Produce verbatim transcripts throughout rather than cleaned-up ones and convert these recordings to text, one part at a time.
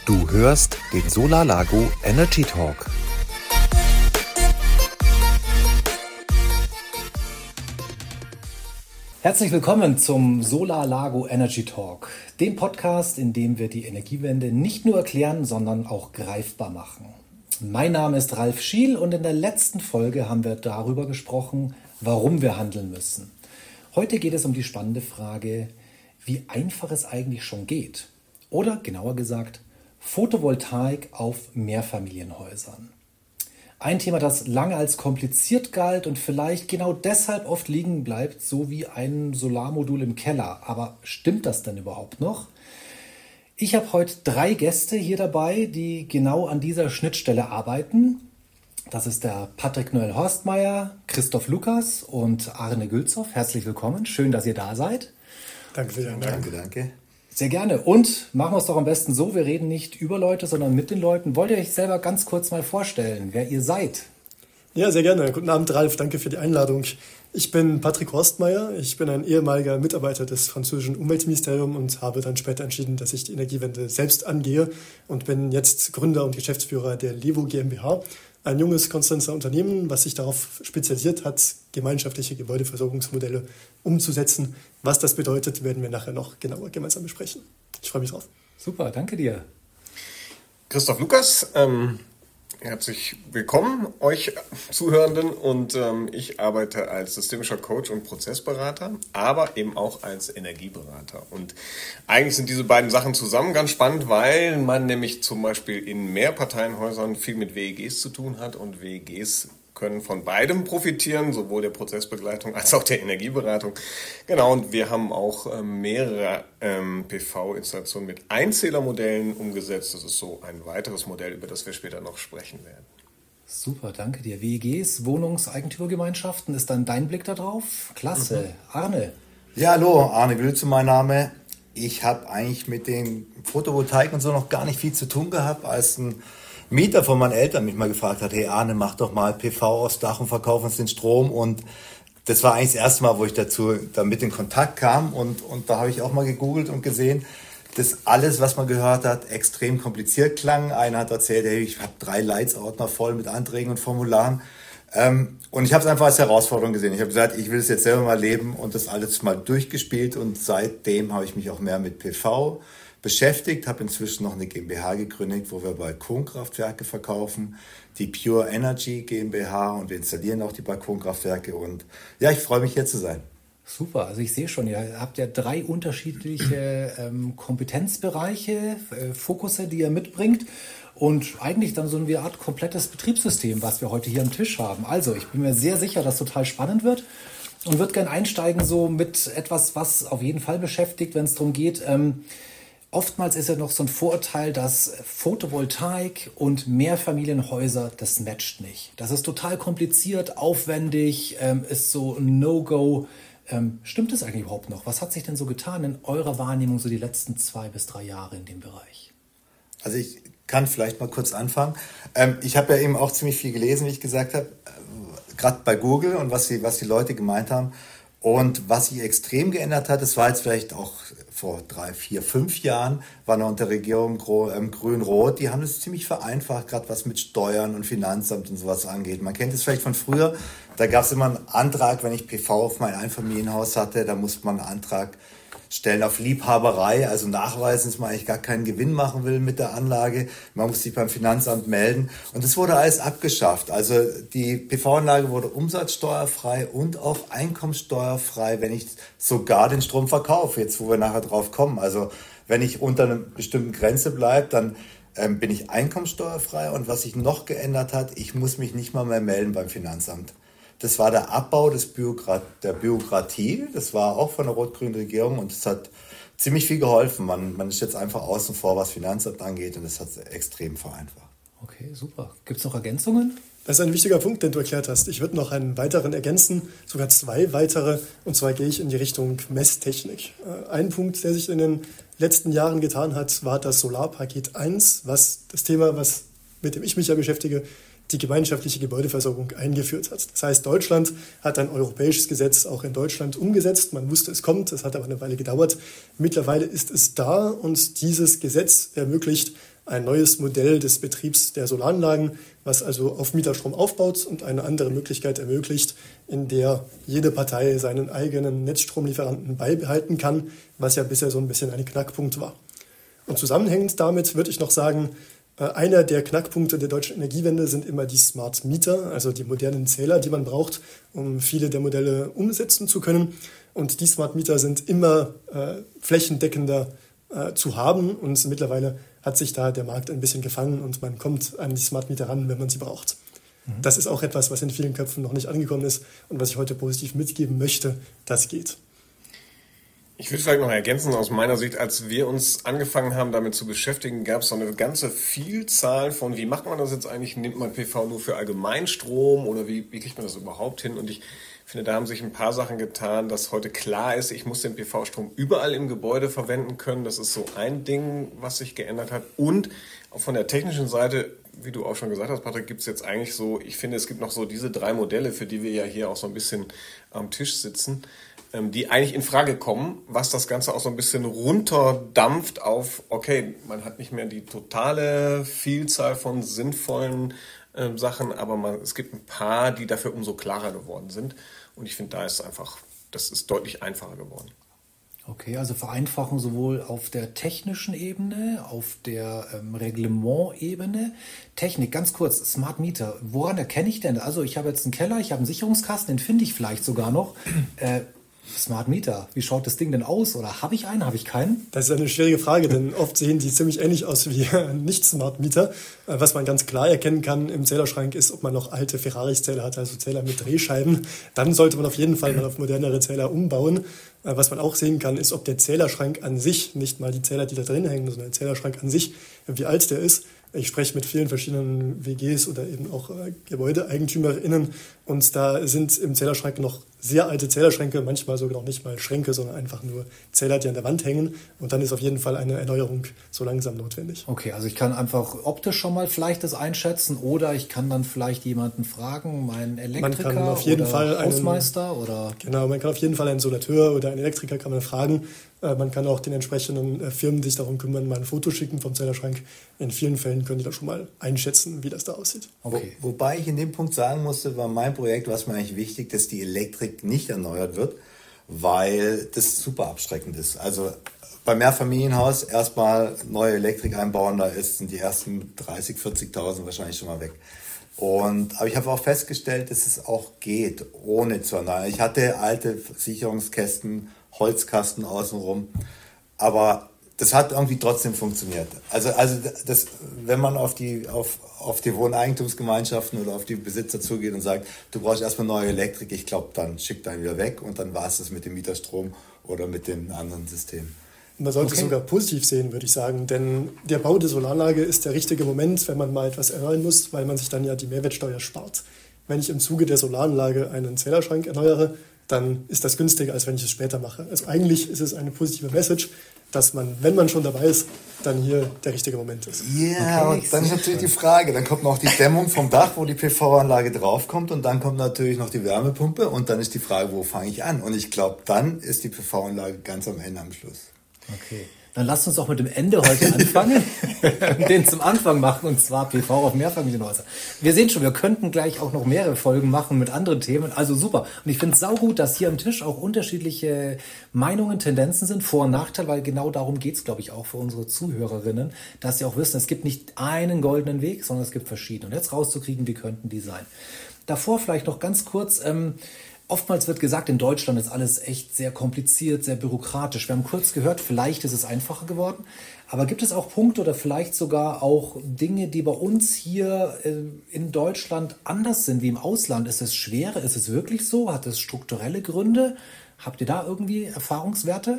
Du hörst den Solalago Energy Talk. Herzlich willkommen zum Solalago Energy Talk, dem Podcast, in dem wir die Energiewende nicht nur erklären, sondern auch greifbar machen. Mein Name ist Ralf Schiel und in der letzten Folge haben wir darüber gesprochen, warum wir handeln müssen. Heute geht es um die spannende Frage, wie einfach es eigentlich schon geht. Oder genauer gesagt, Photovoltaik auf Mehrfamilienhäusern. Ein Thema, das lange als kompliziert galt und vielleicht genau deshalb oft liegen bleibt, so wie ein Solarmodul im Keller. Aber stimmt das denn überhaupt noch? Ich habe heute drei Gäste hier dabei, die genau an dieser Schnittstelle arbeiten. Das ist der Patrick Noel Horstmeier, Christoph Lukas und Arne Gülzow. Herzlich willkommen, schön, dass ihr da seid. Danke für die Einladung. Danke, danke. Sehr gerne. Und machen wir es doch am besten so, wir reden nicht über Leute, sondern mit den Leuten. Wollt ihr euch selber ganz kurz mal vorstellen, wer ihr seid? Ja, sehr gerne. Guten Abend, Ralf. Danke für die Einladung. Ich bin Patrick Horstmeier. Ich bin ein ehemaliger Mitarbeiter des französischen Umweltministeriums und habe dann später entschieden, dass ich die Energiewende selbst angehe und bin jetzt Gründer und Geschäftsführer der Levo GmbH. Ein junges Konstanzer Unternehmen, was sich darauf spezialisiert hat, gemeinschaftliche Gebäudeversorgungsmodelle umzusetzen. Was das bedeutet, werden wir nachher noch genauer gemeinsam besprechen. Ich freue mich drauf. Super, danke dir. Christoph Lukas, ähm, herzlich willkommen euch Zuhörenden und ähm, ich arbeite als systemischer Coach und Prozessberater, aber eben auch als Energieberater. Und eigentlich sind diese beiden Sachen zusammen ganz spannend, weil man nämlich zum Beispiel in Mehrparteienhäusern viel mit W E Gs zu tun hat und W E Gs können von beidem profitieren, sowohl der Prozessbegleitung als auch der Energieberatung. Genau, und wir haben auch ähm, mehrere ähm, P V-Installationen mit Einzählermodellen umgesetzt. Das ist so ein weiteres Modell, über das wir später noch sprechen werden. Super, danke dir. W E Gs, Wohnungseigentümergemeinschaften, ist dann dein Blick da drauf? Klasse. Mhm. Arne? Ja, hallo, Arne Gülzow mein Name. Ich habe eigentlich mit den Photovoltaik und so noch gar nicht viel zu tun gehabt, als ein Mieter von meinen Eltern mich mal gefragt hat, hey Arne, mach doch mal P V aufs Dach und verkauf uns den Strom. Und das war eigentlich das erste Mal, wo ich dazu damit in Kontakt kam. Und, und da habe ich auch mal gegoogelt und gesehen, dass alles, was man gehört hat, extrem kompliziert klang. Einer hat erzählt, hey, ich habe drei Leitsordner voll mit Anträgen und Formularen. Ähm, und ich habe es einfach als Herausforderung gesehen. Ich habe gesagt, ich will es jetzt selber mal leben und das alles mal durchgespielt. Und seitdem habe ich mich auch mehr mit P V beschäftigt, habe inzwischen noch eine GmbH gegründet, wo wir Balkonkraftwerke verkaufen, die Pure Energy GmbH, und wir installieren auch die Balkonkraftwerke. Und ja, ich freue mich, hier zu sein. Super, also ich sehe schon, ihr habt ja drei unterschiedliche ähm, Kompetenzbereiche, äh, Fokusse, die ihr mitbringt und eigentlich dann so eine Art komplettes Betriebssystem, was wir heute hier am Tisch haben. Also ich bin mir sehr sicher, dass es total spannend wird und würde gerne einsteigen so mit etwas, was auf jeden Fall beschäftigt, wenn es darum geht. Ähm, Oftmals ist ja noch so ein Vorurteil, dass Photovoltaik und Mehrfamilienhäuser, das matcht nicht. Das ist total kompliziert, aufwendig, ähm, ist so ein No-Go. Ähm, stimmt es eigentlich überhaupt noch? Was hat sich denn so getan in eurer Wahrnehmung so die letzten zwei bis drei Jahre in dem Bereich? Also ich kann vielleicht mal kurz anfangen. Ähm, ich habe ja eben auch ziemlich viel gelesen, wie ich gesagt habe, äh, gerade bei Google und was die, was die Leute gemeint haben. Und was sich extrem geändert hat, das war jetzt vielleicht auch vor drei, vier, fünf Jahren, war noch unter Regierung ähm, Grün-Rot, die haben das ziemlich vereinfacht, gerade was mit Steuern und Finanzamt und sowas angeht. Man kennt es vielleicht von früher, da gab es immer einen Antrag, wenn ich P V auf mein Einfamilienhaus hatte, da musste man einen Antrag stellen auf Liebhaberei, also nachweisen, dass man eigentlich gar keinen Gewinn machen will mit der Anlage. Man muss sich beim Finanzamt melden und das wurde alles abgeschafft. Also die P V-Anlage wurde umsatzsteuerfrei und auch einkommenssteuerfrei, wenn ich sogar den Strom verkaufe, jetzt wo wir nachher drauf kommen. Also wenn ich unter einer bestimmten Grenze bleibe, dann ähm, bin ich einkommenssteuerfrei und was sich noch geändert hat, ich muss mich nicht mal mehr melden beim Finanzamt. Das war der Abbau des Bürokrat- der Bürokratie. Das war auch von der rot-grünen Regierung und das hat ziemlich viel geholfen. Man, man ist jetzt einfach außen vor, was Finanzamt angeht, und das hat es extrem vereinfacht. Okay, super. Gibt es noch Ergänzungen? Das ist ein wichtiger Punkt, den du erklärt hast. Ich würde noch einen weiteren ergänzen, sogar zwei weitere. Und zwar gehe ich in die Richtung Messtechnik. Ein Punkt, der sich in den letzten Jahren getan hat, war das Solarpaket eins, was das Thema, was, mit dem ich mich ja beschäftige, die gemeinschaftliche Gebäudeversorgung eingeführt hat. Das heißt, Deutschland hat ein europäisches Gesetz auch in Deutschland umgesetzt. Man wusste, es kommt, es hat aber eine Weile gedauert. Mittlerweile ist es da und dieses Gesetz ermöglicht ein neues Modell des Betriebs der Solaranlagen, was also auf Mieterstrom aufbaut und eine andere Möglichkeit ermöglicht, in der jede Partei seinen eigenen Netzstromlieferanten beibehalten kann, was ja bisher so ein bisschen ein Knackpunkt war. Und zusammenhängend damit würde ich noch sagen, einer der Knackpunkte der deutschen Energiewende sind immer die Smart Meter, also die modernen Zähler, die man braucht, um viele der Modelle umsetzen zu können. Und die Smart Meter sind immer äh, flächendeckender äh, zu haben und mittlerweile hat sich da der Markt ein bisschen gefangen und man kommt an die Smart Meter ran, wenn man sie braucht. Mhm. Das ist auch etwas, was in vielen Köpfen noch nicht angekommen ist und was ich heute positiv mitgeben möchte, das geht. Ich würde vielleicht noch ergänzen, aus meiner Sicht, als wir uns angefangen haben, damit zu beschäftigen, gab es so eine ganze Vielzahl von, wie macht man das jetzt eigentlich? Nimmt man P V nur für Allgemeinstrom oder wie, wie kriegt man das überhaupt hin? Und ich finde, da haben sich ein paar Sachen getan, dass heute klar ist, ich muss den P V-Strom überall im Gebäude verwenden können. Das ist so ein Ding, was sich geändert hat. Und auch von der technischen Seite, wie du auch schon gesagt hast, Patrick, gibt es jetzt eigentlich so, ich finde, es gibt noch so diese drei Modelle, für die wir ja hier auch so ein bisschen am Tisch sitzen, die eigentlich in Frage kommen, was das Ganze auch so ein bisschen runterdampft auf, okay, man hat nicht mehr die totale Vielzahl von sinnvollen äh, Sachen, aber man, es gibt ein paar, die dafür umso klarer geworden sind. Und ich finde, da ist einfach, das ist deutlich einfacher geworden. Okay, also Vereinfachung sowohl auf der technischen Ebene, auf der ähm, Reglementebene. Technik, ganz kurz, Smart Meter, woran erkenne ich denn? Also ich habe jetzt einen Keller, ich habe einen Sicherungskasten, den finde ich vielleicht sogar noch. Äh, Smart Meter, wie schaut das Ding denn aus? Oder habe ich einen, habe ich keinen? Das ist eine schwierige Frage, denn oft sehen die ziemlich ähnlich aus wie nicht-Smart Meter. Was man ganz klar erkennen kann im Zählerschrank ist, ob man noch alte Ferraris-Zähler hat, also Zähler mit Drehscheiben. Dann sollte man auf jeden Fall mal auf modernere Zähler umbauen. Was man auch sehen kann, ist, ob der Zählerschrank an sich, nicht mal die Zähler, die da drin hängen, sondern der Zählerschrank an sich, wie alt der ist. Ich spreche mit vielen verschiedenen W Gs oder eben auch äh, GebäudeeigentümerInnen und da sind im Zählerschrank noch sehr alte Zählerschränke, manchmal sogar noch nicht mal Schränke, sondern einfach nur Zähler, die an der Wand hängen und dann ist auf jeden Fall eine Erneuerung so langsam notwendig. Okay, also ich kann einfach optisch schon mal vielleicht das einschätzen oder ich kann dann vielleicht jemanden fragen, meinen Elektriker man kann auf jeden oder Fall einen, Hausmeister oder... Genau, man kann auf jeden Fall einen Solateur oder einen Elektriker kann man fragen. Man kann auch den entsprechenden Firmen, die sich darum kümmern, mal ein Foto schicken vom Zählerschrank. In vielen Fällen können die da schon mal einschätzen, wie das da aussieht. Okay. Wo, wobei ich in dem Punkt sagen musste, war mein Projekt, was mir eigentlich wichtig, dass die Elektrik nicht erneuert wird, weil das super abschreckend ist. Also beim Mehrfamilienhaus erstmal neue Elektrik einbauen, da ist, sind die ersten dreißigtausend, vierzigtausend wahrscheinlich schon mal weg. Und, aber ich habe auch festgestellt, dass es auch geht, ohne zu erneuern. Ich hatte alte Sicherungskästen, Holzkasten außenrum, aber das hat irgendwie trotzdem funktioniert. Also, also das, wenn man auf die, auf, auf die Wohneigentumsgemeinschaften oder auf die Besitzer zugeht und sagt, du brauchst erstmal neue Elektrik, ich glaube, dann schickt einen wieder weg und dann war es das mit dem Mieterstrom oder mit den anderen Systemen. Man sollte es okay. sogar positiv sehen, würde ich sagen, denn der Bau der Solaranlage ist der richtige Moment, wenn man mal etwas erneuern muss, weil man sich dann ja die Mehrwertsteuer spart. Wenn ich im Zuge der Solaranlage einen Zählerschrank erneuere, dann ist das günstiger, als wenn ich es später mache. Also eigentlich ist es eine positive Message, dass man, wenn man schon dabei ist, dann hier der richtige Moment ist. Ja, yeah, okay, und dann ist natürlich die Frage, dann kommt noch die Dämmung vom Dach, wo die P V-Anlage draufkommt und dann kommt natürlich noch die Wärmepumpe und dann ist die Frage, wo fange ich an? Und ich glaube, dann ist die P V-Anlage ganz am Ende am Schluss. Okay. Dann lasst uns auch mit dem Ende heute anfangen, den zum Anfang machen, und zwar P V auf Mehrfamilienhäuser. Wir sehen schon, wir könnten gleich auch noch mehrere Folgen machen mit anderen Themen, also super. Und ich finde es saugut, dass hier am Tisch auch unterschiedliche Meinungen, Tendenzen sind, Vor- und Nachteil, weil genau darum geht es, glaube ich, auch für unsere Zuhörerinnen, dass sie auch wissen, es gibt nicht einen goldenen Weg, sondern es gibt verschiedene. Und jetzt rauszukriegen, wie könnten die sein. Davor vielleicht noch ganz kurz... Ähm, Oftmals wird gesagt, in Deutschland ist alles echt sehr kompliziert, sehr bürokratisch. Wir haben kurz gehört, vielleicht ist es einfacher geworden. Aber gibt es auch Punkte oder vielleicht sogar auch Dinge, die bei uns hier in Deutschland anders sind wie im Ausland? Ist es schwerer? Ist es wirklich so? Hat es strukturelle Gründe? Habt ihr da irgendwie Erfahrungswerte?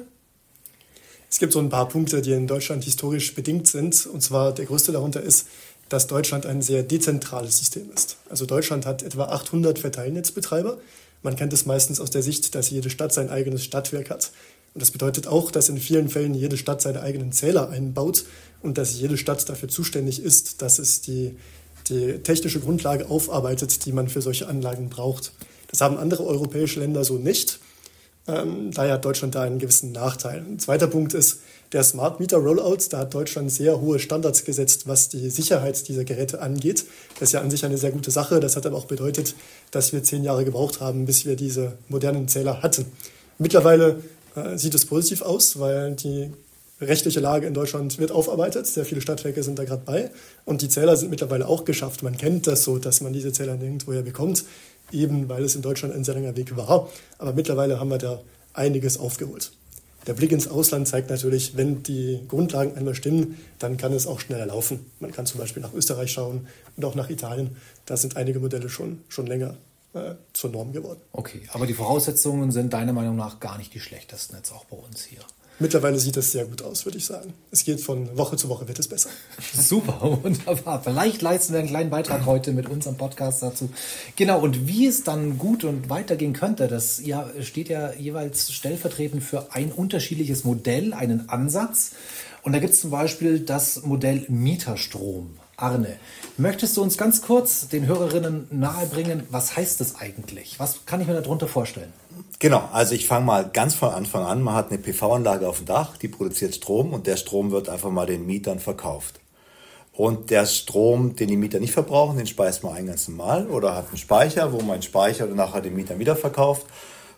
Es gibt so ein paar Punkte, die in Deutschland historisch bedingt sind. Und zwar der größte darunter ist, dass Deutschland ein sehr dezentrales System ist. Also Deutschland hat etwa achthundert Verteilnetzbetreiber. Man kennt es meistens aus der Sicht, dass jede Stadt sein eigenes Stadtwerk hat. Und das bedeutet auch, dass in vielen Fällen jede Stadt seine eigenen Zähler einbaut und dass jede Stadt dafür zuständig ist, dass es die, die technische Grundlage aufarbeitet, die man für solche Anlagen braucht. Das haben andere europäische Länder so nicht. Ähm, daher hat Deutschland da einen gewissen Nachteil. Ein zweiter Punkt ist der Smart Meter Rollout. Da hat Deutschland sehr hohe Standards gesetzt, was die Sicherheit dieser Geräte angeht. Das ist ja an sich eine sehr gute Sache. Das hat aber auch bedeutet, dass wir zehn Jahre gebraucht haben, bis wir diese modernen Zähler hatten. Mittlerweile äh, sieht es positiv aus, weil die rechtliche Lage in Deutschland wird aufarbeitet. Sehr viele Stadtwerke sind da gerade bei. Und die Zähler sind mittlerweile auch geschafft. Man kennt das so, dass man diese Zähler nirgendwoher bekommt, eben weil es in Deutschland ein sehr langer Weg war. Aber mittlerweile haben wir da einiges aufgeholt. Der Blick ins Ausland zeigt natürlich, wenn die Grundlagen einmal stimmen, dann kann es auch schneller laufen. Man kann zum Beispiel nach Österreich schauen und auch nach Italien. Da sind einige Modelle schon, schon länger äh, zur Norm geworden. Okay, aber die Voraussetzungen sind deiner Meinung nach gar nicht die schlechtesten jetzt auch bei uns hier. Mittlerweile sieht es sehr gut aus, würde ich sagen. Es geht von Woche zu Woche, wird es besser. Super, wunderbar. Vielleicht leisten wir einen kleinen Beitrag heute mit unserem Podcast dazu. Genau, und wie es dann gut und weitergehen könnte, das ja, steht ja jeweils stellvertretend für ein unterschiedliches Modell, einen Ansatz. Und da gibt es zum Beispiel das Modell Mieterstrom. Arne, möchtest du uns ganz kurz den Hörerinnen nahebringen, was heißt das eigentlich? Was kann ich mir darunter vorstellen? Genau, also ich fange mal ganz von Anfang an. Man hat eine P V-Anlage auf dem Dach, die produziert Strom und der Strom wird einfach mal den Mietern verkauft. Und der Strom, den die Mieter nicht verbrauchen, den speist man ein ganz normal oder hat einen Speicher, wo man Speicher oder nachher den Mietern wieder verkauft.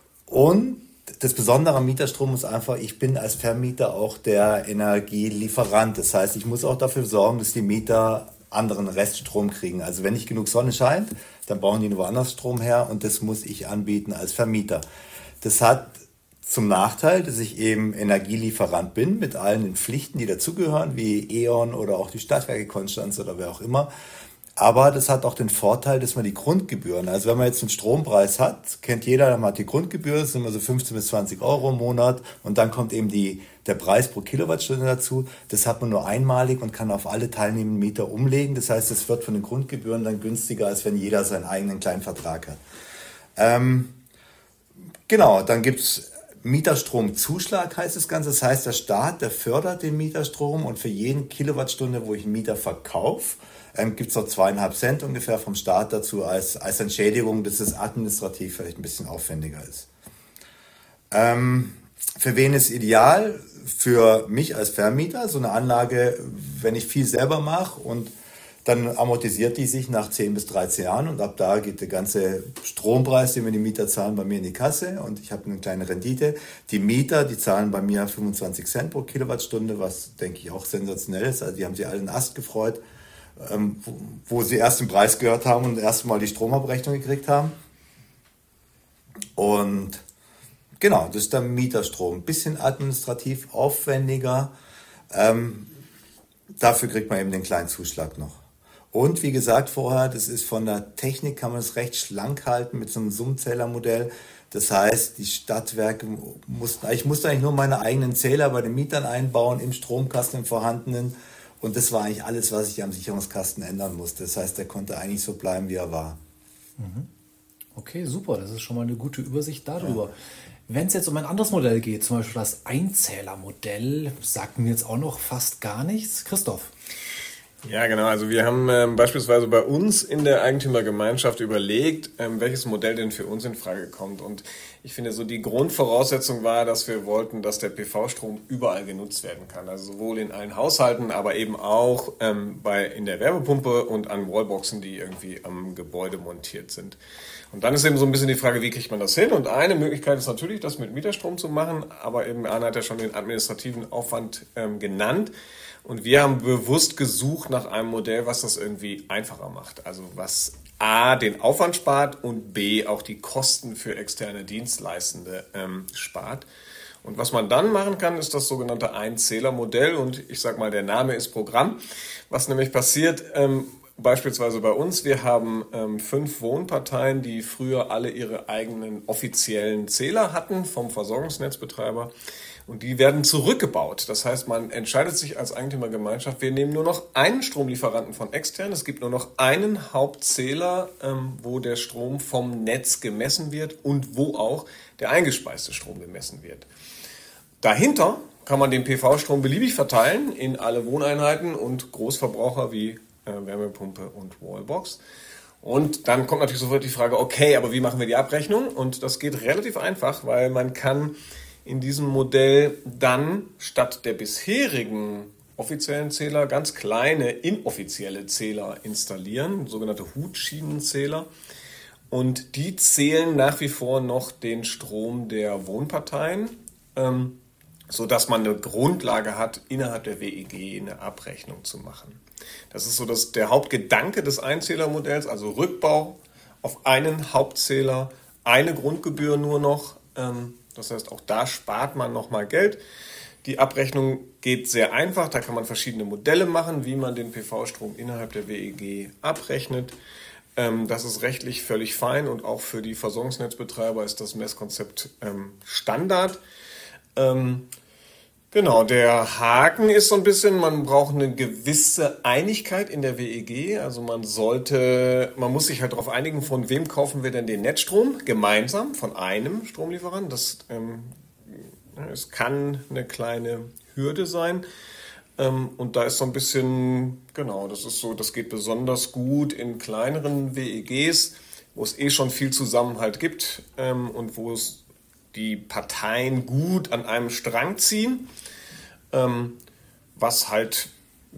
Und das Besondere am Mieterstrom ist einfach, ich bin als Vermieter auch der Energielieferant. Das heißt, ich muss auch dafür sorgen, dass die Mieter anderen Reststrom kriegen. Also wenn nicht genug Sonne scheint, dann brauchen die nur woanders Strom her und das muss ich anbieten als Vermieter. Das hat zum Nachteil, dass ich eben Energielieferant bin mit allen den Pflichten, die dazugehören, wie E.ON oder auch die Stadtwerke Konstanz oder wer auch immer. Aber das hat auch den Vorteil, dass man die Grundgebühren, also wenn man jetzt einen Strompreis hat, kennt jeder, man hat die Grundgebühr, das sind immer so fünfzehn bis zwanzig Euro im Monat und dann kommt eben die, der Preis pro Kilowattstunde dazu. Das hat man nur einmalig und kann auf alle teilnehmenden Mieter umlegen. Das heißt, es wird von den Grundgebühren dann günstiger, als wenn jeder seinen eigenen kleinen Vertrag hat. Ähm, genau, dann gibt's Mieterstromzuschlag heißt das Ganze. Das heißt, der Staat, der fördert den Mieterstrom und für jeden Kilowattstunde, wo ich einen Mieter verkaufe, ähm, gibt es noch zweieinhalb Cent ungefähr vom Staat dazu als, als Entschädigung, dass es administrativ vielleicht ein bisschen aufwendiger ist. Ähm, für wen ist ideal? Für mich als Vermieter, so eine Anlage, wenn ich viel selber mache und dann amortisiert die sich nach zehn bis dreizehn Jahren und ab da geht der ganze Strompreis, den mir die Mieter zahlen, bei mir in die Kasse und ich habe eine kleine Rendite. Die Mieter, die zahlen bei mir fünfundzwanzig Cent pro Kilowattstunde, was denke ich auch sensationell ist. Also die haben sich alle einen Ast gefreut, ähm, wo, wo sie erst den Preis gehört haben und erst mal die Stromabrechnung gekriegt haben. Und genau, das ist der Mieterstrom. Ein bisschen administrativ aufwendiger. Ähm, dafür kriegt man eben den kleinen Zuschlag noch. Und wie gesagt vorher, das ist von der Technik, kann man es recht schlank halten mit so einem Summzählermodell. Das heißt, die Stadtwerke mussten, ich musste eigentlich nur meine eigenen Zähler bei den Mietern einbauen, im Stromkasten, im vorhandenen. Und das war eigentlich alles, was ich am Sicherungskasten ändern musste. Das heißt, der konnte eigentlich so bleiben, wie er war. Okay, super. Das ist schon mal eine gute Übersicht darüber. Ja. Wenn es jetzt um ein anderes Modell geht, zum Beispiel das Einzählermodell, sagt mir jetzt auch noch fast gar nichts. Christoph? Ja, genau. Also wir haben ähm, beispielsweise bei uns in der Eigentümergemeinschaft überlegt, ähm, welches Modell denn für uns in Frage kommt. Und ich finde, so die Grundvoraussetzung war, dass wir wollten, dass der P V-Strom überall genutzt werden kann. Also sowohl in allen Haushalten, aber eben auch ähm, bei in der Wärmepumpe und an Wallboxen, die irgendwie am Gebäude montiert sind. Und dann ist eben so ein bisschen die Frage, wie kriegt man das hin? Und eine Möglichkeit ist natürlich, das mit Mieterstrom zu machen, aber eben Arne hat ja schon den administrativen Aufwand ähm, genannt. Und wir haben bewusst gesucht nach einem Modell, was das irgendwie einfacher macht. Also was A, den Aufwand spart und B, auch die Kosten für externe Dienstleistende ähm, spart. Und was man dann machen kann, ist das sogenannte Einzählermodell. Und ich sag mal, der Name ist Programm. Was nämlich passiert, ähm, beispielsweise bei uns, wir haben ähm, fünf Wohnparteien, die früher alle ihre eigenen offiziellen Zähler hatten vom Versorgungsnetzbetreiber. Und die werden zurückgebaut. Das heißt, man entscheidet sich als Eigentümergemeinschaft, wir nehmen nur noch einen Stromlieferanten von extern. Es gibt nur noch einen Hauptzähler, ähm, wo der Strom vom Netz gemessen wird und wo auch der eingespeiste Strom gemessen wird. Dahinter kann man den P V-Strom beliebig verteilen in alle Wohneinheiten und Großverbraucher wie äh, Wärmepumpe und Wallbox. Und dann kommt natürlich sofort die Frage, okay, aber wie machen wir die Abrechnung? Und das geht relativ einfach, weil man kann in diesem Modell dann statt der bisherigen offiziellen Zähler ganz kleine inoffizielle Zähler installieren, sogenannte Hutschienenzähler. Und die zählen nach wie vor noch den Strom der Wohnparteien, ähm, sodass man eine Grundlage hat, innerhalb der W E G eine Abrechnung zu machen. Das ist so das, der Hauptgedanke des Einzählermodells, also Rückbau auf einen Hauptzähler, eine Grundgebühr nur noch. Ähm, das heißt, auch da spart man nochmal Geld. Die Abrechnung geht sehr einfach, da kann man verschiedene Modelle machen, wie man den P V-Strom innerhalb der W E G abrechnet. Das ist rechtlich völlig fein und auch für die Versorgungsnetzbetreiber ist das Messkonzept Standard. Genau, der Haken ist so ein bisschen, man braucht eine gewisse Einigkeit in der W E G. Also man sollte, man muss sich halt darauf einigen, von wem kaufen wir denn den Netzstrom? Gemeinsam, von einem Stromlieferanten. Das ähm, es kann eine kleine Hürde sein. Ähm, und da ist so ein bisschen, genau, das ist so, das geht besonders gut in kleineren W E Gs, wo es eh schon viel Zusammenhalt gibt ähm, und wo es die Parteien gut an einem Strang ziehen, ähm, was halt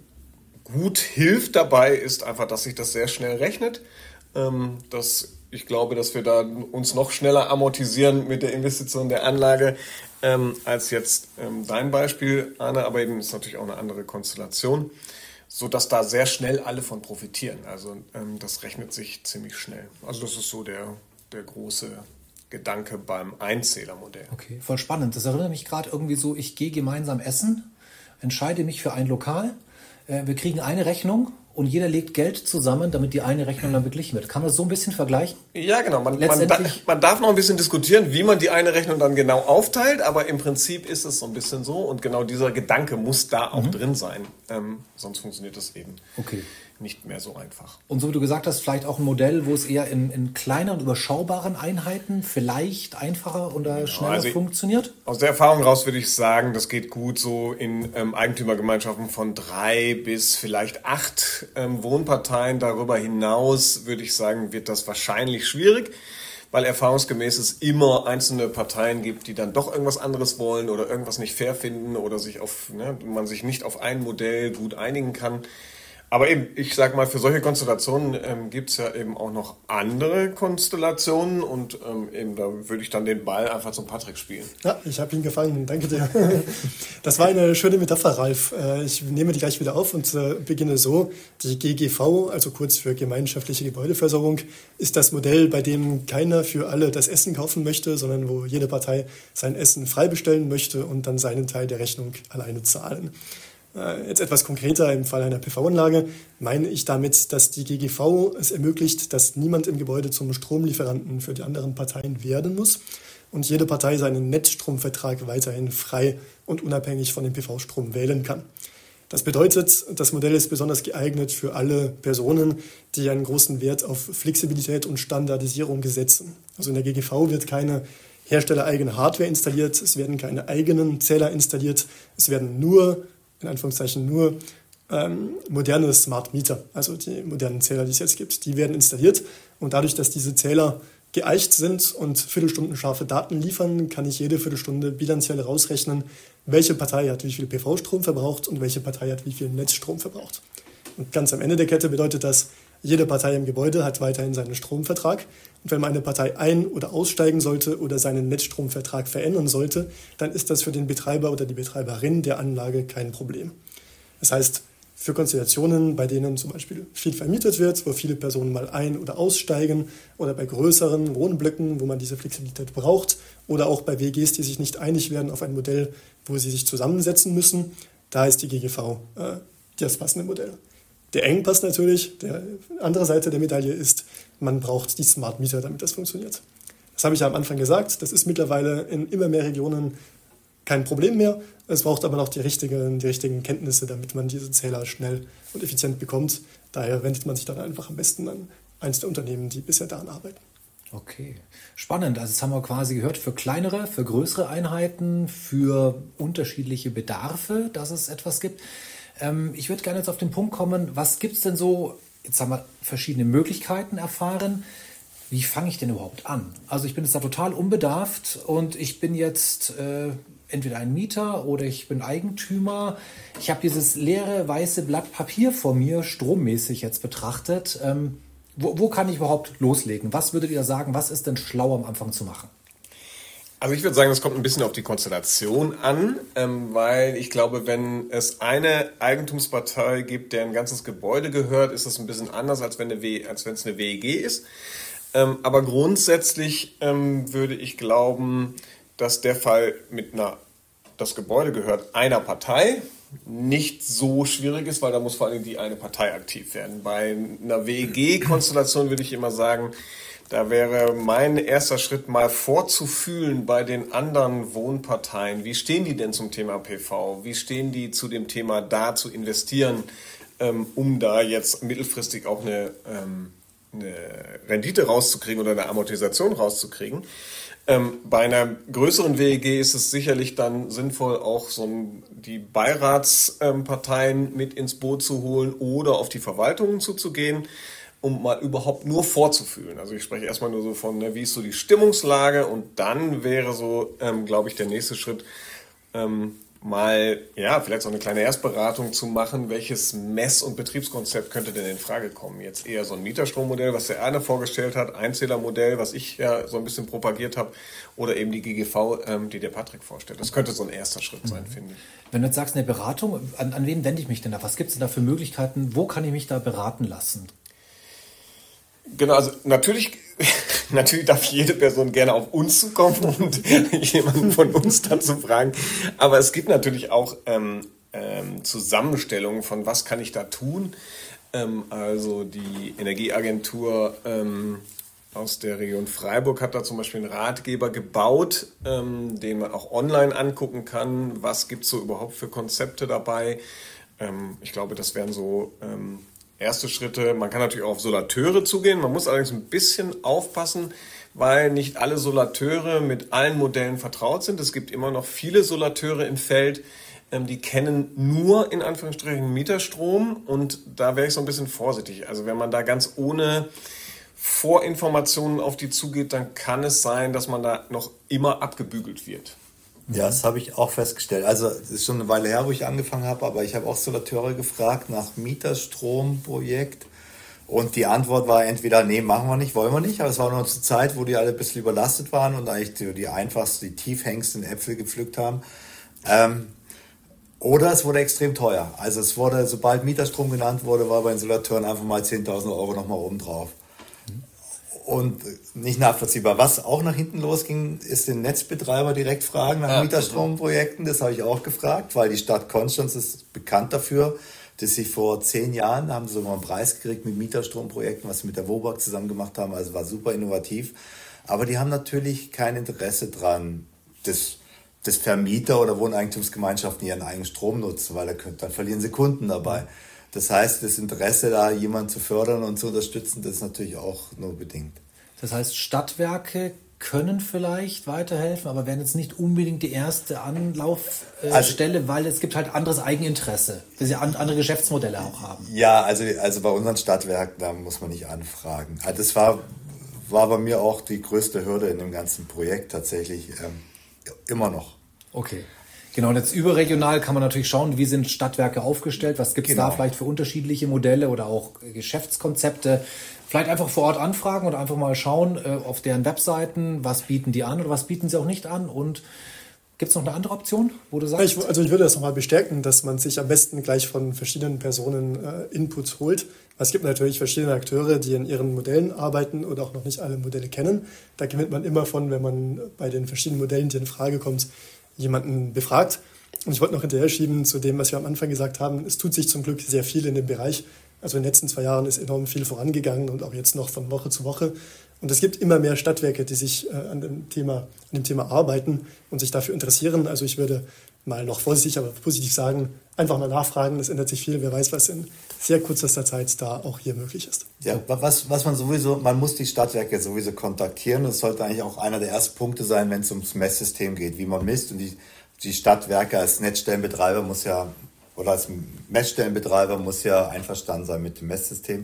gut hilft dabei, ist einfach, dass sich das sehr schnell rechnet. Ähm, dass ich glaube, dass wir da uns noch schneller amortisieren mit der Investition der Anlage ähm, als jetzt ähm, dein Beispiel, Arne, aber eben ist natürlich auch eine andere Konstellation, sodass da sehr schnell alle von profitieren. Also ähm, das rechnet sich ziemlich schnell. Also das ist so der, der große Gedanke beim Einzählermodell. Okay, voll spannend. Das erinnert mich gerade irgendwie so, ich gehe gemeinsam essen, entscheide mich für ein Lokal, äh, wir kriegen eine Rechnung und jeder legt Geld zusammen, damit die eine Rechnung dann beglichen wird. Kann man das so ein bisschen vergleichen? Ja, genau. Man, man, da, man darf noch ein bisschen diskutieren, wie man die eine Rechnung dann genau aufteilt, aber im Prinzip ist es so ein bisschen so und genau dieser Gedanke muss da auch mhm. drin sein. Ähm, sonst funktioniert das eben okay. nicht mehr so einfach. Und so wie du gesagt hast, vielleicht auch ein Modell, wo es eher in, in kleineren, überschaubaren Einheiten vielleicht einfacher oder genau, schneller also funktioniert? Aus der Erfahrung raus würde ich sagen, das geht gut so in ähm, Eigentümergemeinschaften von drei bis vielleicht acht ähm, Wohnparteien. Darüber hinaus würde ich sagen, wird das wahrscheinlich schwierig, weil erfahrungsgemäß es immer einzelne Parteien gibt, die dann doch irgendwas anderes wollen oder irgendwas nicht fair finden oder sich auf, ne, man sich nicht auf ein Modell gut einigen kann. Aber eben, ich sag mal, für solche Konstellationen ähm, gibt es ja eben auch noch andere Konstellationen und ähm, eben da würde ich dann den Ball einfach zum Patrick spielen. Ja, ich habe ihn gefangen, danke dir. Das war eine schöne Metapher, Ralf. Ich nehme die gleich wieder auf und äh, beginne so. Die G G V, also kurz für gemeinschaftliche Gebäudeversorgung, ist das Modell, bei dem keiner für alle das Essen kaufen möchte, sondern wo jede Partei sein Essen frei bestellen möchte und dann seinen Teil der Rechnung alleine zahlen. Jetzt etwas konkreter im Fall einer P V-Anlage meine ich damit, dass die G G V es ermöglicht, dass niemand im Gebäude zum Stromlieferanten für die anderen Parteien werden muss und jede Partei seinen Netzstromvertrag weiterhin frei und unabhängig von dem P V-Strom wählen kann. Das bedeutet, das Modell ist besonders geeignet für alle Personen, die einen großen Wert auf Flexibilität und Standardisierung setzen. Also in der G G V wird keine herstellereigene Hardware installiert, es werden keine eigenen Zähler installiert, es werden nur in Anführungszeichen nur ähm, moderne Smart Meter, also die modernen Zähler, die es jetzt gibt, die werden installiert und dadurch, dass diese Zähler geeicht sind und viertelstundenscharfe Daten liefern, kann ich jede Viertelstunde bilanziell rausrechnen, welche Partei hat wie viel P V-Strom verbraucht und welche Partei hat wie viel Netzstrom verbraucht. Und ganz am Ende der Kette bedeutet das, jede Partei im Gebäude hat weiterhin seinen Stromvertrag. Und wenn eine Partei ein- oder aussteigen sollte oder seinen Netzstromvertrag verändern sollte, dann ist das für den Betreiber oder die Betreiberin der Anlage kein Problem. Das heißt, für Konstellationen, bei denen zum Beispiel viel vermietet wird, wo viele Personen mal ein- oder aussteigen oder bei größeren Wohnblöcken, wo man diese Flexibilität braucht oder auch bei W Gs, die sich nicht einig werden auf ein Modell, wo sie sich zusammensetzen müssen, da ist die G G V äh, das passende Modell. Der Engpass natürlich, der andere Seite der Medaille ist, man braucht die Smart Meter, damit das funktioniert. Das habe ich ja am Anfang gesagt, das ist mittlerweile in immer mehr Regionen kein Problem mehr. Es braucht aber noch die richtigen, die richtigen Kenntnisse, damit man diese Zähler schnell und effizient bekommt. Daher wendet man sich dann einfach am besten an eines der Unternehmen, die bisher daran arbeiten. Okay, spannend. Also das haben wir quasi gehört, für kleinere, für größere Einheiten, für unterschiedliche Bedarfe, dass es etwas gibt. Ich würde gerne jetzt auf den Punkt kommen, was gibt es denn so jetzt haben wir verschiedene Möglichkeiten erfahren. Wie fange ich denn überhaupt an? Also ich bin jetzt da total unbedarft und ich bin jetzt äh, entweder ein Mieter oder ich bin Eigentümer. Ich habe dieses leere weiße Blatt Papier vor mir, strommäßig jetzt betrachtet. Ähm, wo, wo kann ich überhaupt loslegen? Was würdet ihr sagen, was ist denn schlau am Anfang zu machen? Also ich würde sagen, das kommt ein bisschen auf die Konstellation an, ähm, weil ich glaube, wenn es eine Eigentumspartei gibt, der ein ganzes Gebäude gehört, ist das ein bisschen anders, als wenn, eine w- als wenn es eine W E G ist. Ähm, aber grundsätzlich ähm, würde ich glauben, dass der Fall mit einer, das Gebäude gehört einer Partei, nicht so schwierig ist, weil da muss vor allem die eine Partei aktiv werden. Bei einer W E G-Konstellation würde ich immer sagen, da wäre mein erster Schritt mal vorzufühlen bei den anderen Wohnparteien. Wie stehen die denn zum Thema P V? Wie stehen die zu dem Thema, da zu investieren, ähm, um da jetzt mittelfristig auch eine, ähm, eine Rendite rauszukriegen oder eine Amortisation rauszukriegen? Ähm, bei einer größeren W E G ist es sicherlich dann sinnvoll, auch so ein, die Beiratsparteien ähm, mit ins Boot zu holen oder auf die Verwaltungen zuzugehen, um mal überhaupt nur vorzufühlen. Also ich spreche erstmal nur so von, ne, wie ist so die Stimmungslage, und dann wäre so, ähm, glaube ich, der nächste Schritt, ähm, mal, ja, vielleicht so eine kleine Erstberatung zu machen, welches Mess- und Betriebskonzept könnte denn in Frage kommen. Jetzt eher so ein Mieterstrommodell, was der Erne vorgestellt hat, Einzählermodell, was ich ja so ein bisschen propagiert habe, oder eben die G G V, ähm, die der Patrick vorstellt. Das könnte so ein erster Schritt sein, mhm. finde ich. Wenn du jetzt sagst, eine Beratung, an, an wen wende ich mich denn da? Was gibt es denn da für Möglichkeiten? Wo kann ich mich da beraten lassen? Genau, also natürlich, natürlich darf jede Person gerne auf uns zukommen und jemanden von uns dazu fragen. Aber es gibt natürlich auch ähm, ähm, Zusammenstellungen von, was kann ich da tun. Ähm, also die Energieagentur ähm, aus der Region Freiburg hat da zum Beispiel einen Ratgeber gebaut, ähm, den man auch online angucken kann. Was gibt es so überhaupt für Konzepte dabei? Ähm, ich glaube, das wären so Ähm, erste Schritte. Man kann natürlich auch auf Solateure zugehen. Man muss allerdings ein bisschen aufpassen, weil nicht alle Solateure mit allen Modellen vertraut sind. Es gibt immer noch viele Solateure im Feld, die kennen nur in Anführungsstrichen Mieterstrom, und da wäre ich so ein bisschen vorsichtig. Also wenn man da ganz ohne Vorinformationen auf die zugeht, dann kann es sein, dass man da noch immer abgebügelt wird. Ja, das habe ich auch festgestellt. Also es ist schon eine Weile her, wo ich angefangen habe, aber ich habe auch Solateure gefragt nach Mieterstromprojekt, und die Antwort war entweder, nee, machen wir nicht, wollen wir nicht, aber es war noch zur Zeit, wo die alle ein bisschen überlastet waren und eigentlich die, die einfachsten, die tiefhängendsten Äpfel gepflückt haben. Ähm, oder es wurde extrem teuer. Also es wurde, sobald Mieterstrom genannt wurde, war bei den Solateuren einfach mal zehntausend Euro nochmal oben drauf. Und nicht nachvollziehbar. Was auch nach hinten losging, ist den Netzbetreiber direkt fragen nach ja, Mieterstromprojekten. Das habe ich auch gefragt, weil die Stadt Konstanz ist bekannt dafür, dass sie vor zehn Jahren haben sie sogar einen Preis gekriegt mit Mieterstromprojekten, was sie mit der WOBAG zusammen gemacht haben. Also war super innovativ. Aber die haben natürlich kein Interesse dran, dass, dass Vermieter oder Wohneigentumsgemeinschaften ihren eigenen Strom nutzen, weil dann verlieren sie Kunden dabei. Das heißt, das Interesse, da jemanden zu fördern und zu unterstützen, das ist natürlich auch nur bedingt. Das heißt, Stadtwerke können vielleicht weiterhelfen, aber werden jetzt nicht unbedingt die erste Anlaufstelle, also, weil es gibt halt anderes Eigeninteresse, dass sie andere Geschäftsmodelle auch haben. Ja, also, also bei unseren Stadtwerken, da muss man nicht anfragen. Also das war, war bei mir auch die größte Hürde in dem ganzen Projekt tatsächlich, ähm, immer noch. Okay. Genau, und jetzt überregional kann man natürlich schauen, wie sind Stadtwerke aufgestellt, was gibt es genau. da vielleicht für unterschiedliche Modelle oder auch Geschäftskonzepte. Vielleicht einfach vor Ort anfragen oder einfach mal schauen äh, auf deren Webseiten, was bieten die an oder was bieten sie auch nicht an. Und gibt es noch eine andere Option, wo du sagst? Ich, also ich würde das nochmal bestärken, dass man sich am besten gleich von verschiedenen Personen äh, Inputs holt. Es gibt natürlich verschiedene Akteure, die in ihren Modellen arbeiten oder auch noch nicht alle Modelle kennen. Da gewinnt man immer von, wenn man bei den verschiedenen Modellen, die in Frage kommt, jemanden befragt. Und ich wollte noch hinterher schieben zu dem, was wir am Anfang gesagt haben. Es tut sich zum Glück sehr viel in dem Bereich. Also in den letzten zwei Jahren ist enorm viel vorangegangen und auch jetzt noch von Woche zu Woche. Und es gibt immer mehr Stadtwerke, die sich äh, an dem Thema, an dem Thema arbeiten und sich dafür interessieren. Also ich würde mal noch vorsichtig, aber positiv sagen, einfach mal nachfragen. Es ändert sich viel. Wer weiß, was in sehr kürzester Zeit da auch hier möglich ist. Ja, was, was man sowieso, man muss die Stadtwerke sowieso kontaktieren. Das sollte eigentlich auch einer der ersten Punkte sein, wenn es ums Messsystem geht, wie man misst. Und die, die Stadtwerke als Netzstellenbetreiber muss ja, oder als Messstellenbetreiber muss ja einverstanden sein mit dem Messsystem.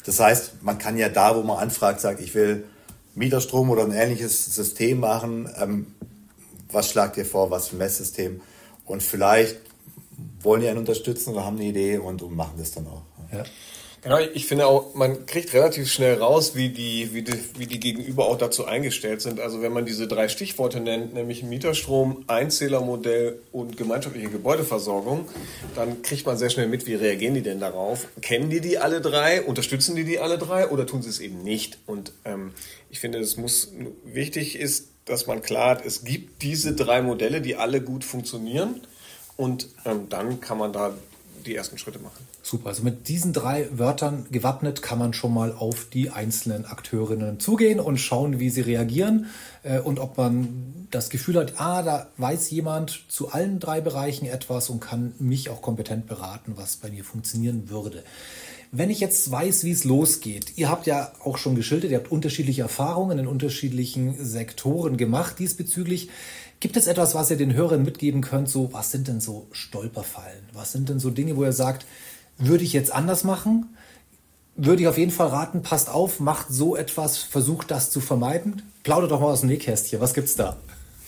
Das heißt, man kann ja da, wo man anfragt, sagt, ich will Mieterstrom oder ein ähnliches System machen. Ähm, was schlagt ihr vor, was für ein Messsystem? Und vielleicht wollen die einen unterstützen oder haben eine Idee und, und machen das dann auch. Ja. Genau, ich finde auch, man kriegt relativ schnell raus, wie die, wie die, wie die Gegenüber auch dazu eingestellt sind. Also wenn man diese drei Stichworte nennt, nämlich Mieterstrom, Einzählermodell und gemeinschaftliche Gebäudeversorgung, dann kriegt man sehr schnell mit, wie reagieren die denn darauf? Kennen die die alle drei? Unterstützen die die alle drei? Oder tun sie es eben nicht? Und ähm, ich finde, es muss wichtig ist, dass man klar hat, es gibt diese drei Modelle, die alle gut funktionieren. Und ähm, dann kann man da die ersten Schritte machen. Super, also mit diesen drei Wörtern gewappnet kann man schon mal auf die einzelnen Akteurinnen zugehen und schauen, wie sie reagieren äh, und ob man das Gefühl hat, ah, da weiß jemand zu allen drei Bereichen etwas und kann mich auch kompetent beraten, was bei mir funktionieren würde. Wenn ich jetzt weiß, wie es losgeht, ihr habt ja auch schon geschildert, ihr habt unterschiedliche Erfahrungen in unterschiedlichen Sektoren gemacht diesbezüglich. Gibt es etwas, was ihr den Hörern mitgeben könnt? So, was sind denn so Stolperfallen? Was sind denn so Dinge, wo ihr sagt, würde ich jetzt anders machen? Würde ich auf jeden Fall raten, passt auf, macht so etwas, versucht das zu vermeiden? Plaudert doch mal aus dem Nähkästchen, was gibt's da?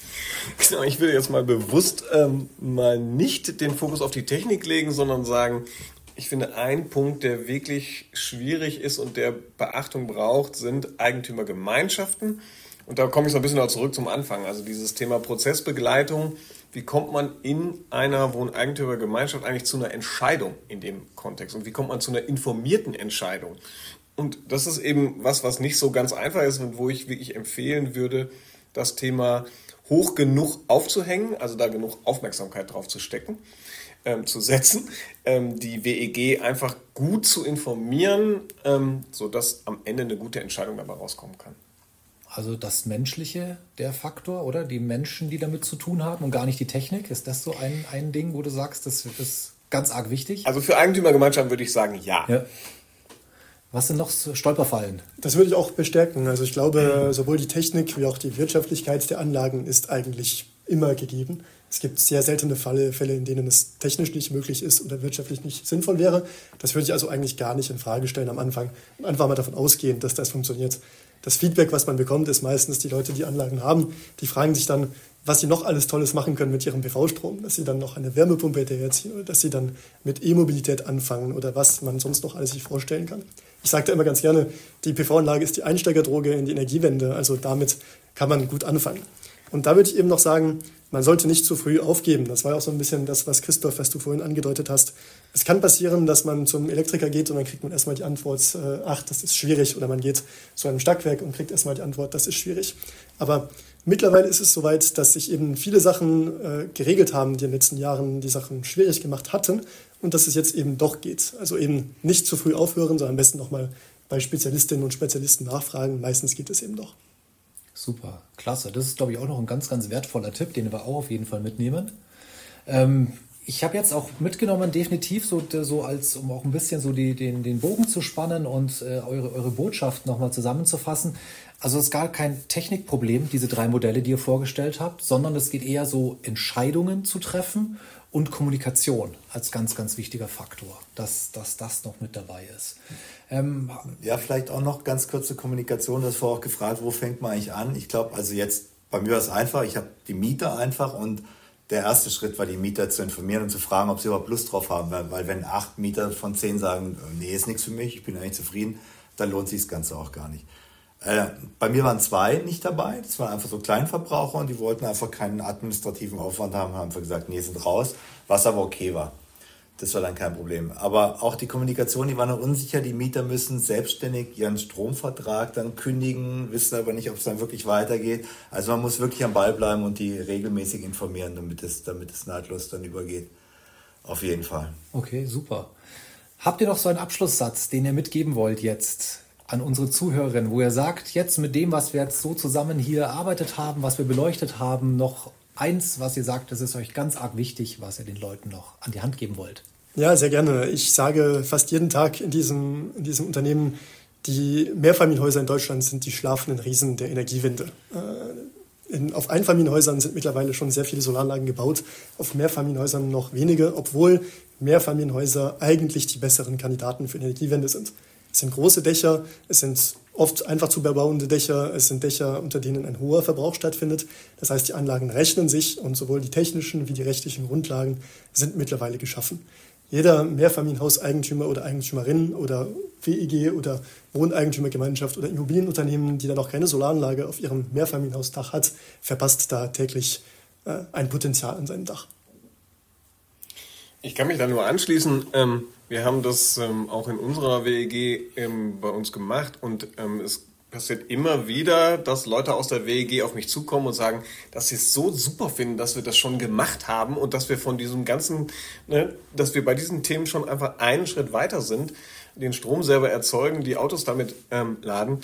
Genau, ich will jetzt mal bewusst ähm, mal nicht den Fokus auf die Technik legen, sondern sagen, ich finde, ein Punkt, der wirklich schwierig ist und der Beachtung braucht, sind Eigentümergemeinschaften. Und da komme ich so ein bisschen noch zurück zum Anfang. Also dieses Thema Prozessbegleitung. Wie kommt man in einer Wohneigentümergemeinschaft eigentlich zu einer Entscheidung in dem Kontext? Und wie kommt man zu einer informierten Entscheidung? Und das ist eben was, was nicht so ganz einfach ist und wo ich wirklich empfehlen würde, das Thema hoch genug aufzuhängen, also da genug Aufmerksamkeit drauf zu stecken, ähm, zu setzen, ähm, die W E G einfach gut zu informieren, ähm, sodass am Ende eine gute Entscheidung dabei rauskommen kann. Also das Menschliche, der Faktor, oder? Die Menschen, die damit zu tun haben und gar nicht die Technik. Ist das so ein, ein Ding, wo du sagst, das ist ganz arg wichtig? Also für Eigentümergemeinschaften würde ich sagen, ja. Ja. Was sind noch so Stolperfallen? Das würde ich auch bestärken. Also ich glaube, sowohl die Technik wie auch die Wirtschaftlichkeit der Anlagen ist eigentlich immer gegeben. Es gibt sehr seltene Fälle, Fälle, in denen es technisch nicht möglich ist oder wirtschaftlich nicht sinnvoll wäre. Das würde ich also eigentlich gar nicht in Frage stellen am Anfang. Einfach mal davon ausgehen, dass das funktioniert. Das Feedback, was man bekommt, ist meistens die Leute, die Anlagen haben, die fragen sich dann, was sie noch alles Tolles machen können mit ihrem P V-Strom, dass sie dann noch eine Wärmepumpe hinterherziehen oder dass sie dann mit E-Mobilität anfangen oder was man sonst noch alles sich vorstellen kann. Ich sage da immer ganz gerne, die P V-Anlage ist die Einsteigerdroge in die Energiewende, also damit kann man gut anfangen. Und da würde ich eben noch sagen, man sollte nicht zu früh aufgeben. Das war auch so ein bisschen das, was Christoph, was du vorhin angedeutet hast. Es kann passieren, dass man zum Elektriker geht und dann kriegt man erstmal die Antwort, äh, ach, das ist schwierig. Oder man geht zu einem Stockwerk und kriegt erstmal die Antwort, das ist schwierig. Aber mittlerweile ist es soweit, dass sich eben viele Sachen äh, geregelt haben, die in den letzten Jahren die Sachen schwierig gemacht hatten und dass es jetzt eben doch geht. Also eben nicht zu früh aufhören, sondern am besten nochmal bei Spezialistinnen und Spezialisten nachfragen. Meistens geht es eben doch. Super, klasse. Das ist, glaube ich, auch noch ein ganz, ganz wertvoller Tipp, den wir auch auf jeden Fall mitnehmen. Ähm, ich habe jetzt auch mitgenommen, definitiv, so, so als, um auch ein bisschen so die, den, den Bogen zu spannen und äh, eure, eure Botschaft nochmal zusammenzufassen. Also es ist gar kein Technikproblem, diese drei Modelle, die ihr vorgestellt habt, sondern es geht eher so, Entscheidungen zu treffen und Kommunikation als ganz, ganz wichtiger Faktor, dass, dass das noch mit dabei ist. Ähm, ja, vielleicht auch noch ganz kurze Kommunikation. Das war auch gefragt, wo fängt man eigentlich an? Ich glaube, also jetzt, bei mir war es einfach, ich habe die Mieter einfach und der erste Schritt war, die Mieter zu informieren und zu fragen, ob sie überhaupt Lust drauf haben. Weil, weil wenn acht Mieter von zehn sagen, nee, ist nichts für mich, ich bin eigentlich zufrieden, dann lohnt sich das Ganze auch gar nicht. Äh, bei mir waren zwei nicht dabei, das waren einfach so Kleinverbraucher und die wollten einfach keinen administrativen Aufwand haben, haben einfach gesagt, nee, sind raus, was aber okay war. Das war dann kein Problem. Aber auch die Kommunikation, die war noch unsicher. Die Mieter müssen selbstständig ihren Stromvertrag dann kündigen, wissen aber nicht, ob es dann wirklich weitergeht. Also man muss wirklich am Ball bleiben und die regelmäßig informieren, damit es, damit es nahtlos dann übergeht. Auf jeden Fall. Okay, super. Habt ihr noch so einen Abschlusssatz, den ihr mitgeben wollt jetzt an unsere Zuhörerinnen, wo ihr sagt, jetzt mit dem, was wir jetzt so zusammen hier erarbeitet haben, was wir beleuchtet haben, noch eins, was ihr sagt, das ist euch ganz arg wichtig, was ihr den Leuten noch an die Hand geben wollt? Ja, sehr gerne. Ich sage fast jeden Tag in diesem, in diesem Unternehmen, die Mehrfamilienhäuser in Deutschland sind die schlafenden Riesen der Energiewende. In, auf Einfamilienhäusern sind mittlerweile schon sehr viele Solaranlagen gebaut, auf Mehrfamilienhäusern noch wenige, obwohl Mehrfamilienhäuser eigentlich die besseren Kandidaten für die Energiewende sind. Es sind große Dächer, es sind oft einfach zu bebauende Dächer, es sind Dächer, unter denen ein hoher Verbrauch stattfindet. Das heißt, die Anlagen rechnen sich und sowohl die technischen wie die rechtlichen Grundlagen sind mittlerweile geschaffen. Jeder Mehrfamilienhauseigentümer oder Eigentümerin oder W E G oder Wohneigentümergemeinschaft oder Immobilienunternehmen, die da noch keine Solaranlage auf ihrem Mehrfamilienhausdach hat, verpasst da täglich äh, ein Potenzial an seinem Dach. Ich kann mich da nur anschließen. Ähm, wir haben das ähm, auch in unserer W E G ähm, bei uns gemacht und ähm, es passiert immer wieder, dass Leute aus der W E G auf mich zukommen und sagen, dass sie es so super finden, dass wir das schon gemacht haben und dass wir von diesem ganzen, ne, dass wir bei diesen Themen schon einfach einen Schritt weiter sind, den Strom selber erzeugen, die Autos damit ähm, laden.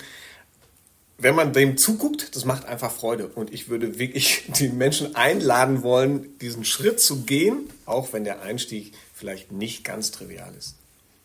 Wenn man dem zuguckt, das macht einfach Freude. Und ich würde wirklich die Menschen einladen wollen, diesen Schritt zu gehen, auch wenn der Einstieg vielleicht nicht ganz trivial ist.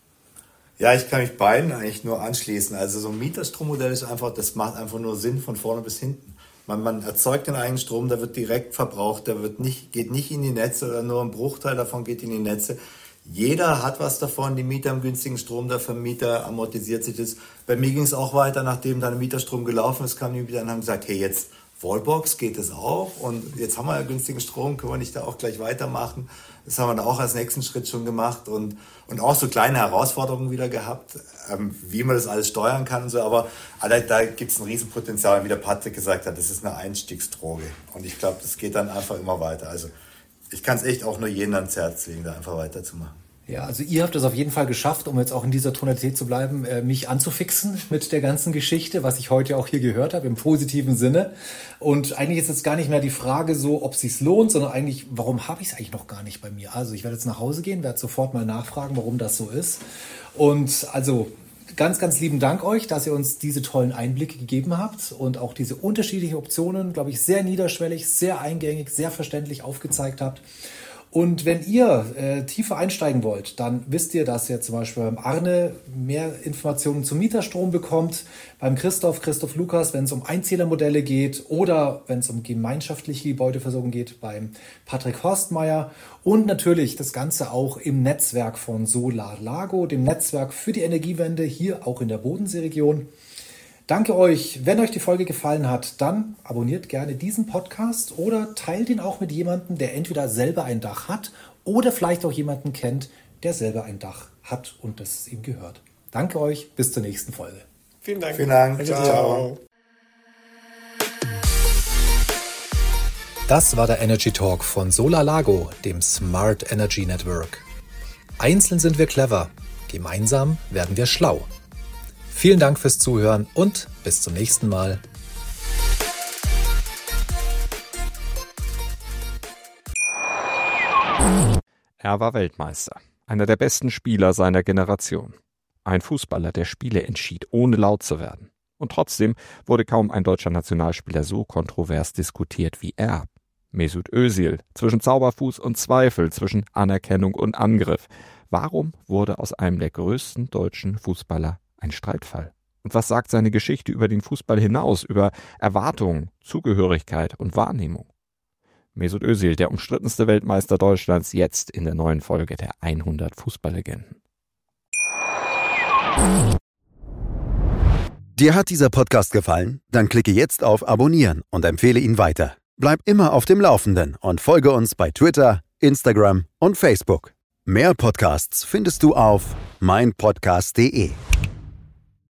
Ja, ich kann mich beiden eigentlich nur anschließen. Also so ein Mieterstrommodell ist einfach, das macht einfach nur Sinn von vorne bis hinten. Man, man erzeugt den eigenen Strom, der wird direkt verbraucht, der wird nicht, geht nicht in die Netze oder nur ein Bruchteil davon geht in die Netze. Jeder hat was davon, die Mieter am günstigen Strom, der Vermieter amortisiert sich das. Bei mir ging es auch weiter, nachdem dann der Mieterstrom gelaufen ist, kamen die Mieter und haben gesagt, hey, jetzt Wallbox geht es auch und jetzt haben wir ja günstigen Strom, können wir nicht da auch gleich weitermachen. Das haben wir dann auch als nächsten Schritt schon gemacht und, und auch so kleine Herausforderungen wieder gehabt, ähm, wie man das alles steuern kann und so, aber da, da gibt es ein Riesenpotenzial, wie der Patrick gesagt hat, das ist eine Einstiegsdroge und ich glaube, das geht dann einfach immer weiter. Also ich kann es echt auch nur jedem ans Herz legen, da einfach weiterzumachen. Ja, also ihr habt es auf jeden Fall geschafft, um jetzt auch in dieser Tonalität zu bleiben, mich anzufixen mit der ganzen Geschichte, was ich heute auch hier gehört habe, im positiven Sinne. Und eigentlich ist jetzt gar nicht mehr die Frage so, ob es sich lohnt, sondern eigentlich, warum habe ich es eigentlich noch gar nicht bei mir? Also ich werde jetzt nach Hause gehen, werde sofort mal nachfragen, warum das so ist. Und also ganz, ganz lieben Dank euch, dass ihr uns diese tollen Einblicke gegeben habt und auch diese unterschiedlichen Optionen, glaube ich, sehr niederschwellig, sehr eingängig, sehr verständlich aufgezeigt habt. Und wenn ihr äh, tiefer einsteigen wollt, dann wisst ihr, dass ihr zum Beispiel beim Arne mehr Informationen zum Mieterstrom bekommt, beim Christoph, Christoph Lukas, wenn es um Einzählermodelle geht oder wenn es um gemeinschaftliche Gebäudeversorgung geht, beim Patrick Horstmeier und natürlich das Ganze auch im Netzwerk von Solar Lago, dem Netzwerk für die Energiewende hier auch in der Bodenseeregion. Danke euch. Wenn euch die Folge gefallen hat, dann abonniert gerne diesen Podcast oder teilt ihn auch mit jemandem, der entweder selber ein Dach hat oder vielleicht auch jemanden kennt, der selber ein Dach hat und das ihm gehört. Danke euch. Bis zur nächsten Folge. Vielen Dank. Vielen Dank. Ciao. Ciao. Das war der Energy Talk von Solar Lago, dem Smart Energy Network. Einzeln sind wir clever, gemeinsam werden wir schlau. Vielen Dank fürs Zuhören und bis zum nächsten Mal. Er war Weltmeister, einer der besten Spieler seiner Generation. Ein Fußballer, der Spiele entschied, ohne laut zu werden. Und trotzdem wurde kaum ein deutscher Nationalspieler so kontrovers diskutiert wie er. Mesut Özil, zwischen Zauberfuß und Zweifel, zwischen Anerkennung und Angriff. Warum wurde aus einem der größten deutschen Fußballer ein Streitfall? Und was sagt seine Geschichte über den Fußball hinaus, über Erwartungen, Zugehörigkeit und Wahrnehmung? Mesut Özil, der umstrittenste Weltmeister Deutschlands, jetzt in der neuen Folge der hundert Fußballlegenden. Dir hat dieser Podcast gefallen? Dann klicke jetzt auf Abonnieren und empfehle ihn weiter. Bleib immer auf dem Laufenden und folge uns bei Twitter, Instagram und Facebook. Mehr Podcasts findest du auf mein podcast punkt de.